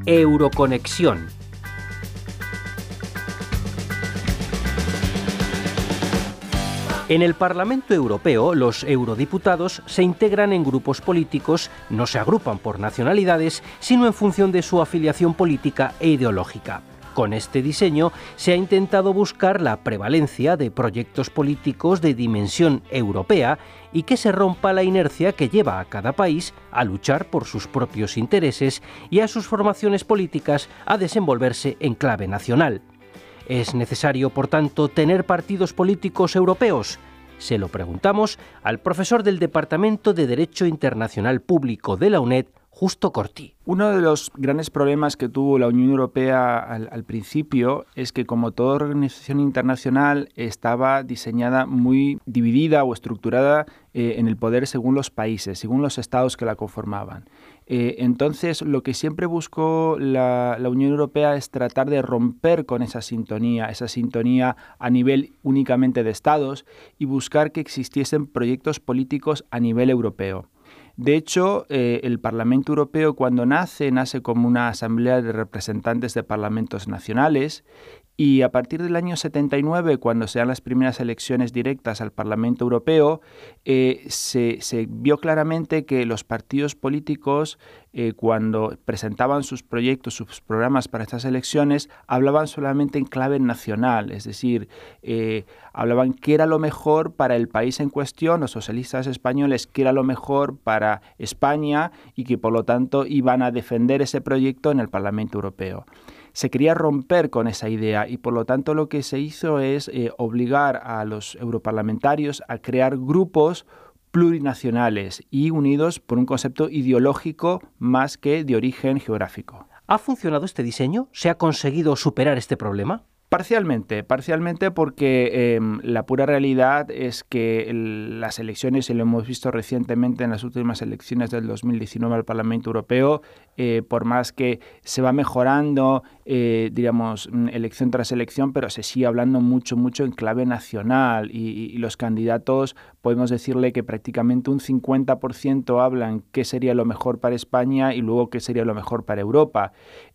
Euroconexión. En el Parlamento Europeo, los eurodiputados se integran en grupos políticos, no se agrupan por nacionalidades, sino en función de su afiliación política e ideológica. Con este diseño se ha intentado buscar la prevalencia de proyectos políticos de dimensión europea y que se rompa la inercia que lleva a cada país a luchar por sus propios intereses y a sus formaciones políticas a desenvolverse en clave nacional. ¿Es necesario, por tanto, tener partidos políticos europeos? Se lo preguntamos al profesor del Departamento de Derecho Internacional Público de la UNED, Justo Corti. Uno de los grandes problemas que tuvo la Unión Europea al principio es que, como toda organización internacional, estaba diseñada muy dividida o estructurada en el poder según los países, según los estados que la conformaban. Entonces, lo que siempre buscó la Unión Europea es tratar de romper con esa sintonía a nivel únicamente de estados y buscar que existiesen proyectos políticos a nivel europeo. De hecho, el Parlamento Europeo, cuando nace como una asamblea de representantes de parlamentos nacionales, y a partir del año 79, cuando se dan las primeras elecciones directas al Parlamento Europeo, se vio claramente que los partidos políticos, cuando presentaban sus proyectos, sus programas para estas elecciones, hablaban solamente en clave nacional, es decir, hablaban qué era lo mejor para el país en cuestión, los socialistas españoles, qué era lo mejor para España y que por lo tanto iban a defender ese proyecto en el Parlamento Europeo. Se quería romper con esa idea y por lo tanto lo que se hizo es obligar a los europarlamentarios a crear grupos plurinacionales y unidos por un concepto ideológico más que de origen geográfico. ¿Ha funcionado este diseño? ¿Se ha conseguido superar este problema? Parcialmente porque la pura realidad es que las elecciones, y lo hemos visto recientemente en las últimas elecciones del 2019 al Parlamento Europeo, por más que se va mejorando, elección tras elección, pero se sigue hablando mucho en clave nacional y los candidatos, podemos decirle que prácticamente un 50% hablan qué sería lo mejor para España y luego qué sería lo mejor para Europa.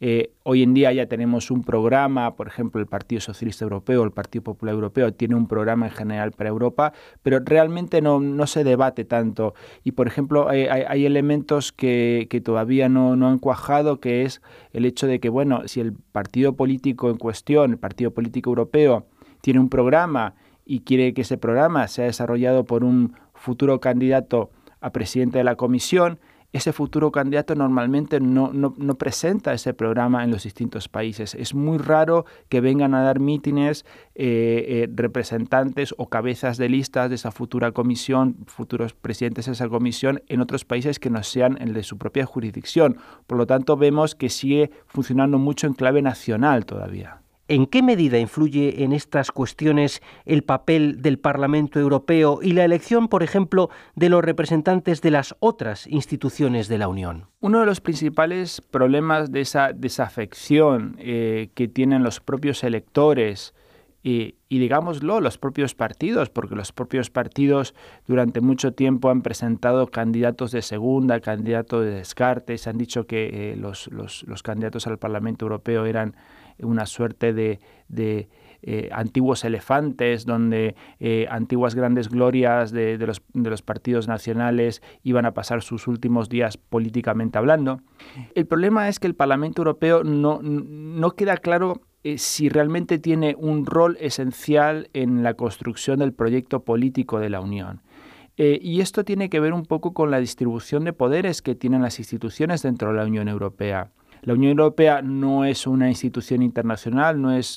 Hoy en día ya tenemos un programa, por ejemplo, el Partido Socialista Europeo, el Partido Popular Europeo tiene un programa en general para Europa, pero realmente no se debate tanto. Y, por ejemplo, hay elementos que todavía no han cuajado, que es el hecho de que, bueno, si el partido político en cuestión, el Partido Político Europeo, tiene un programa y quiere que ese programa sea desarrollado por un futuro candidato a presidente de la Comisión, ese futuro candidato normalmente no presenta ese programa en los distintos países. Es muy raro que vengan a dar mítines representantes o cabezas de listas de esa futura comisión, futuros presidentes de esa comisión, en otros países que no sean el de su propia jurisdicción. Por lo tanto, vemos que sigue funcionando mucho en clave nacional todavía. ¿En qué medida influye en estas cuestiones el papel del Parlamento Europeo y la elección, por ejemplo, de los representantes de las otras instituciones de la Unión? Uno de los principales problemas de esa desafección que tienen los propios electores y digámoslo, los propios partidos, porque los propios partidos durante mucho tiempo han presentado candidatos de segunda, candidatos de descarte, se han dicho que los candidatos al Parlamento Europeo eran una suerte de antiguos elefantes, donde antiguas grandes glorias de los partidos nacionales iban a pasar sus últimos días políticamente hablando. El problema es que el Parlamento Europeo no queda claro si realmente tiene un rol esencial en la construcción del proyecto político de la Unión. Y esto tiene que ver un poco con la distribución de poderes que tienen las instituciones dentro de la Unión Europea. La Unión Europea no es una institución internacional, no es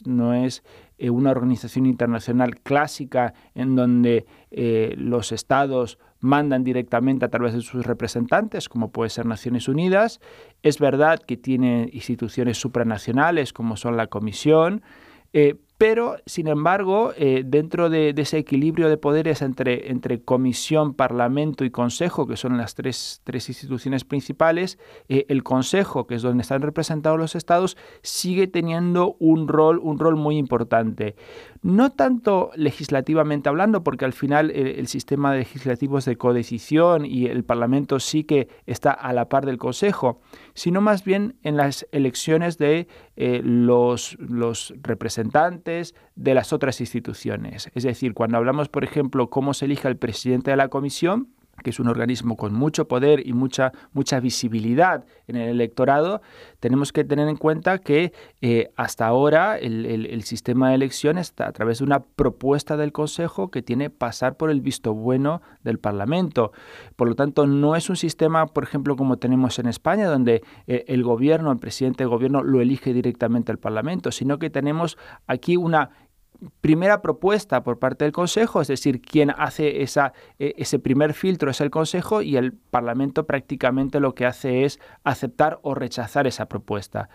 una organización internacional clásica en donde los estados mandan directamente a través de sus representantes, como puede ser Naciones Unidas. Es verdad que tiene instituciones supranacionales, como son la Comisión, pero, sin embargo, dentro de ese equilibrio de poderes entre Comisión, Parlamento y Consejo, que son las tres instituciones principales, el Consejo, que es donde están representados los Estados, sigue teniendo un rol muy importante. No tanto legislativamente hablando, porque al final el sistema legislativo es de codecisión y el Parlamento sí que está a la par del Consejo, sino más bien en las elecciones de los representantes de las otras instituciones. Es decir, cuando hablamos, por ejemplo, cómo se elige al presidente de la Comisión, que es un organismo con mucho poder y mucha visibilidad en el electorado, tenemos que tener en cuenta que hasta ahora el sistema de elección está a través de una propuesta del Consejo que tiene que pasar por el visto bueno del Parlamento. Por lo tanto, no es un sistema, por ejemplo, como tenemos en España, donde el gobierno, el presidente del gobierno lo elige directamente el Parlamento, sino que tenemos aquí una primera propuesta por parte del Consejo, es decir, quien hace ese primer filtro es el Consejo y el Parlamento prácticamente lo que hace es aceptar o rechazar esa propuesta.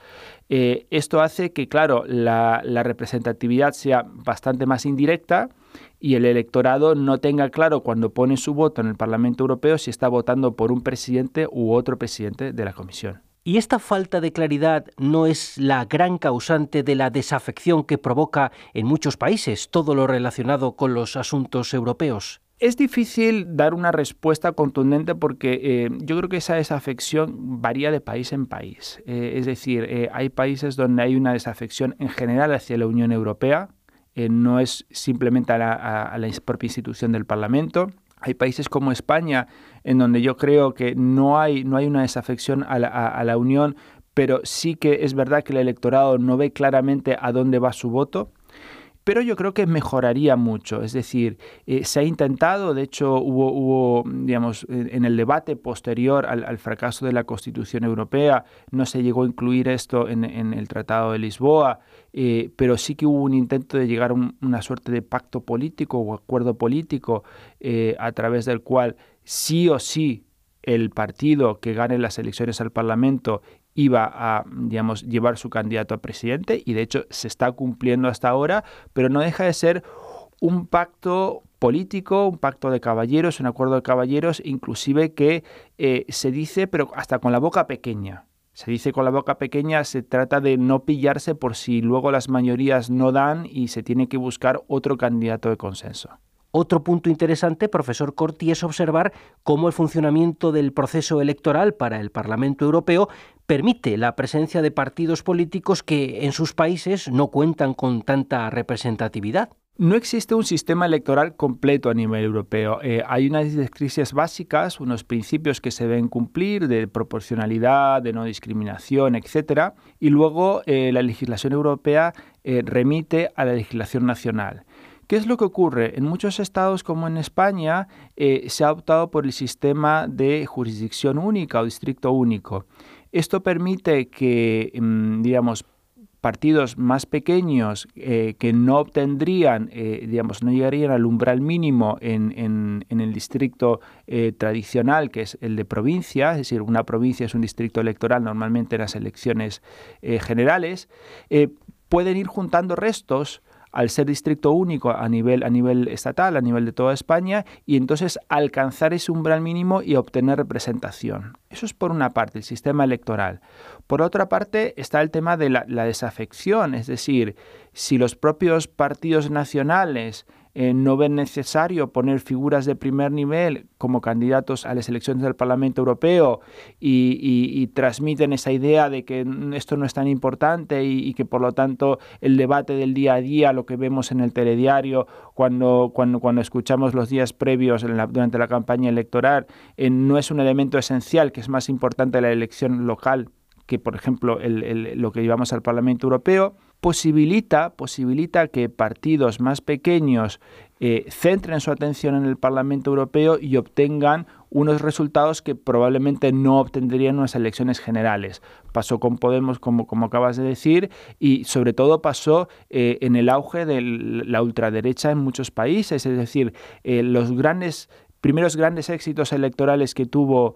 Esto hace que, claro, la representatividad sea bastante más indirecta y el electorado no tenga claro cuando pone su voto en el Parlamento Europeo si está votando por un presidente u otro presidente de la Comisión. ¿Y esta falta de claridad no es la gran causante de la desafección que provoca en muchos países todo lo relacionado con los asuntos europeos? Es difícil dar una respuesta contundente porque yo creo que esa desafección varía de país en país. Es decir, hay países donde hay una desafección en general hacia la Unión Europea, no es simplemente a la propia institución del Parlamento. Hay países como España, en donde yo creo que no hay una desafección a la Unión, pero sí que es verdad que el electorado no ve claramente a dónde va su voto. Pero yo creo que mejoraría mucho. Es decir, se ha intentado, de hecho hubo digamos, en el debate posterior al fracaso de la Constitución Europea, no se llegó a incluir esto en el Tratado de Lisboa, pero sí que hubo un intento de llegar a una suerte de pacto político o acuerdo político a través del cual sí o sí el partido que gane las elecciones al Parlamento iba a, digamos, llevar su candidato a presidente, y de hecho se está cumpliendo hasta ahora, pero no deja de ser un pacto político, un pacto de caballeros, un acuerdo de caballeros, inclusive que se dice, pero hasta con la boca pequeña. Se dice con la boca pequeña, se trata de no pillarse por si luego las mayorías no dan y se tiene que buscar otro candidato de consenso. Otro punto interesante, profesor Corti, es observar cómo el funcionamiento del proceso electoral para el Parlamento Europeo permite la presencia de partidos políticos que en sus países no cuentan con tanta representatividad. No existe un sistema electoral completo a nivel europeo. Hay unas directrices básicas, unos principios que se deben cumplir de proporcionalidad, de no discriminación, etc. Y luego la legislación europea remite a la legislación nacional. ¿Qué es lo que ocurre? En muchos estados, como en España, se ha optado por el sistema de jurisdicción única o distrito único. Esto permite que, digamos, partidos más pequeños que no obtendrían, digamos, no llegarían al umbral mínimo en el distrito tradicional, que es el de provincia, es decir, una provincia es un distrito electoral normalmente en las elecciones generales, pueden ir juntando restos al ser distrito único a nivel estatal, a nivel de toda España, y entonces alcanzar ese umbral mínimo y obtener representación. Eso es por una parte, el sistema electoral. Por otra parte está el tema de la desafección, es decir, si los propios partidos nacionales no ven necesario poner figuras de primer nivel como candidatos a las elecciones del Parlamento Europeo y transmiten esa idea de que esto no es tan importante y que por lo tanto el debate del día a día, lo que vemos en el telediario cuando escuchamos los días previos durante la campaña electoral, no es un elemento esencial, que es más importante la elección local que, por ejemplo, lo que llevamos al Parlamento Europeo, posibilita que partidos más pequeños centren su atención en el Parlamento Europeo y obtengan unos resultados que probablemente no obtendrían en las elecciones generales. Pasó con Podemos, como acabas de decir, y sobre todo pasó en el auge de la ultraderecha en muchos países, es decir, los primeros grandes éxitos electorales que tuvo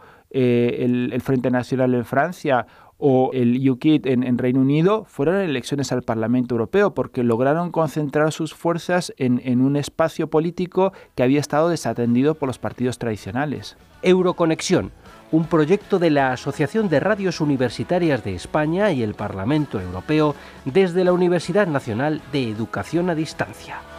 el Frente Nacional en Francia o el UKIP en Reino Unido fueron elecciones al Parlamento Europeo, porque lograron concentrar sus fuerzas en un espacio político que había estado desatendido por los partidos tradicionales. Euroconexión, un proyecto de la Asociación de Radios Universitarias de España y el Parlamento Europeo desde la Universidad Nacional de Educación a Distancia.